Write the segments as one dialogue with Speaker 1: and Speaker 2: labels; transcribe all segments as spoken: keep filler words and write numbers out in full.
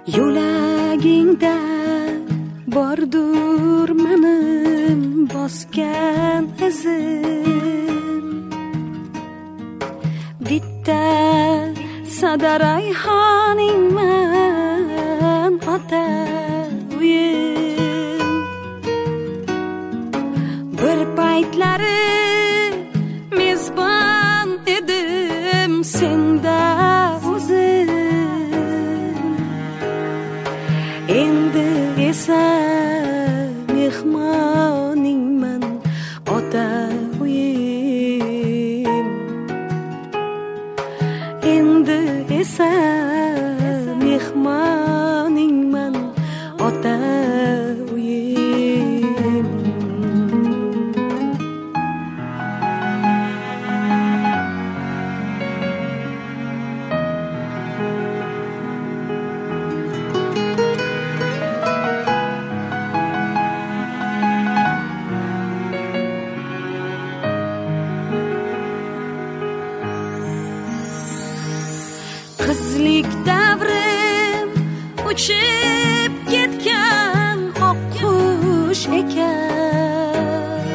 Speaker 1: Yo'lagingda bordur menim bosgan izim. Bitta sada rayhoningman ota uyim. Bir paytlari mezbon edim senda o'zim. Endi esa mehmoningman ota uyim. Endi esa mehmoningman ota uyim. Qizlik davrim uchib ketgan oq qush ekan.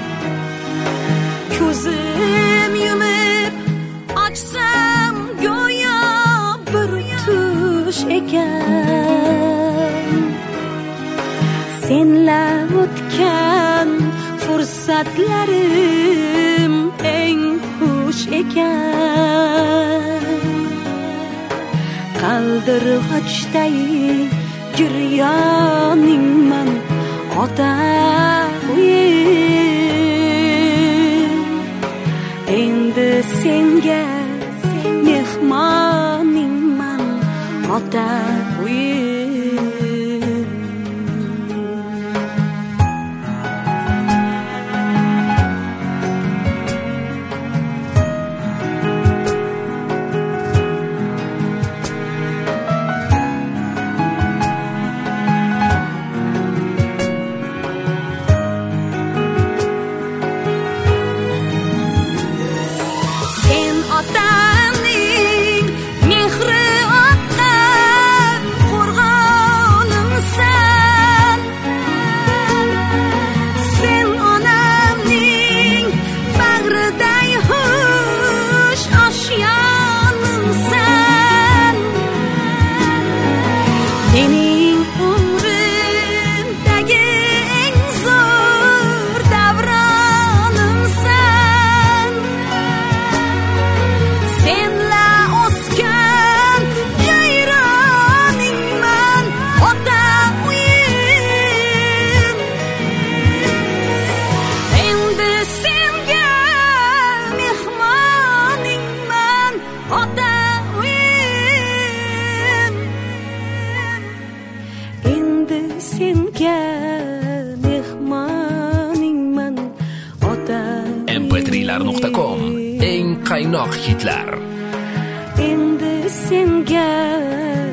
Speaker 1: Ko'zim yumib ochsam go'yo bir tush ekan. Senla o'tgan fursatlarim eng xush ekan. Qaldirg'ochdai giryoningman ota uyim. Endi senga mehmoningman ota uyim. Otamning mehri otdan qo'rg'onimsan. Sen onamning bag'riday xush oshiyonimsan. Mening umrimdagi eng zo'r davronimsan. Senla o'sgan jayroningman ota uyim. Endi senga mehmoningman ota uyim. Endi senga mehmoningman ota
Speaker 2: em pe tre lar nuqta com eng qaynoq hitlar.
Speaker 1: Endi senga